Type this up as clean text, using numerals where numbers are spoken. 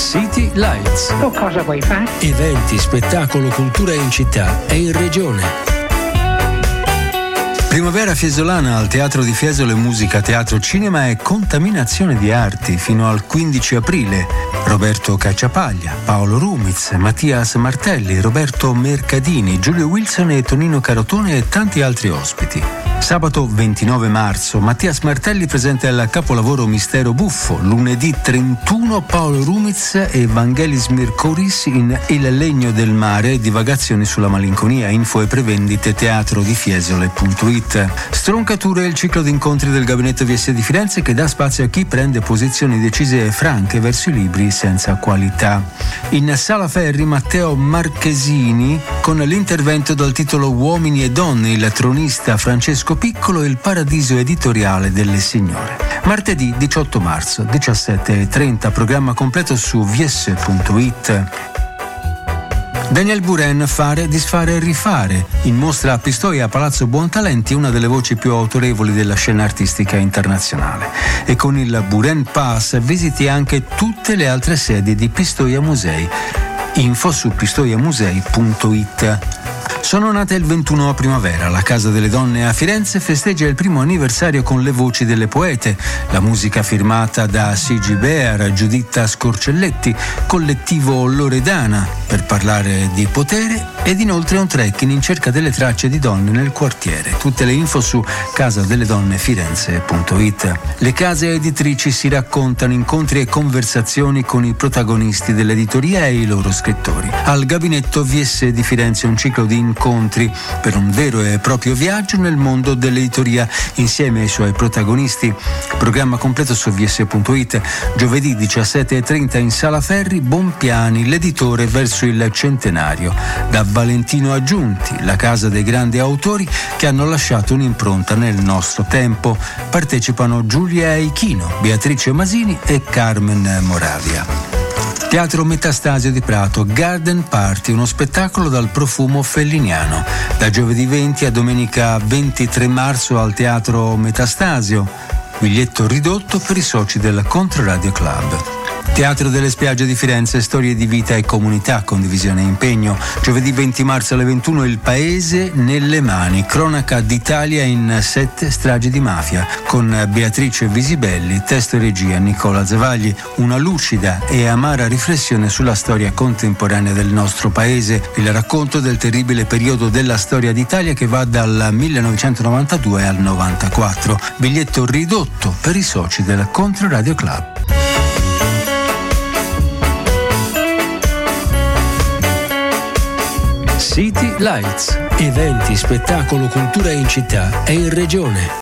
City Lights. Tu cosa vuoi fare? Eventi, spettacolo, cultura in città e in regione. Primavera fiesolana al Teatro di Fiesole, musica, teatro, cinema e contaminazione di arti fino al 15 aprile. Roberto Cacciapaglia, Paolo Rumiz, Mattias Martelli, Roberto Mercadini, Giulio Wilson e Tonino Carotone e tanti altri ospiti. Sabato 29 marzo Mattias Martelli presenta il capolavoro Mistero Buffo. Lunedì 31 Paolo Rumiz e Vangelis Mirkoris in Il legno del mare, divagazioni sulla malinconia. Info e prevendite teatrodifiesole.it. Stroncature è il ciclo di incontri del Gabinetto VS di Firenze che dà spazio a chi prende posizioni decise e franche verso i libri senza qualità. In Sala Ferri Matteo Marchesini con l'intervento dal titolo Uomini e donne, il tronista Francesco Piccolo e il paradiso editoriale delle signore. Martedì 18 marzo 17:30, programma completo su vs.it. Daniel Buren, Fare, disfare e rifare. In mostra a Pistoia a Palazzo Buontalenti, una delle voci più autorevoli della scena artistica internazionale. E con il Buren Pass visiti anche tutte le altre sedi di Pistoia Musei. Info su pistoiamusei.it. Sono nate il 21 a primavera. La Casa delle Donne a Firenze festeggia il primo anniversario con le voci delle poete. La musica firmata da C.G. Bear, Giuditta Scorcelletti, collettivo Loredana, per parlare di potere, ed inoltre un trekking in cerca delle tracce di donne nel quartiere. Tutte le info su casadelledonnefirenze.it. Le case editrici si raccontano, incontri e conversazioni con i protagonisti dell'editoria e i loro scrittori. Al Gabinetto VS di Firenze un ciclo di incontri per un vero e proprio viaggio nel mondo dell'editoria insieme ai suoi protagonisti. Programma completo su vs.it. Giovedì 17:30 in Sala Ferri Bompiani, l'editore verso il centenario. Da Valentino Aggiunti, la casa dei grandi autori che hanno lasciato un'impronta nel nostro tempo. Partecipano Giulia Eichino, Beatrice Masini e Carmen Moravia. Teatro Metastasio di Prato, Garden Party, uno spettacolo dal profumo felliniano. Da giovedì 20 a domenica 23 marzo al Teatro Metastasio. Biglietto ridotto per i soci del Controradio Club. Teatro delle Spiagge di Firenze, storie di vita e comunità, condivisione e impegno. Giovedì 20 marzo alle 21 Il Paese nelle mani, cronaca d'Italia in 7 stragi di mafia, con Beatrice Visibelli, testo e regia Nicola Zavagli. Una lucida e amara riflessione sulla storia contemporanea del nostro paese, il racconto del terribile periodo della storia d'Italia che va dal 1992 al 94. Biglietto ridotto per i soci del Controradio Club. City Lights. Eventi, spettacolo, cultura in città e in regione.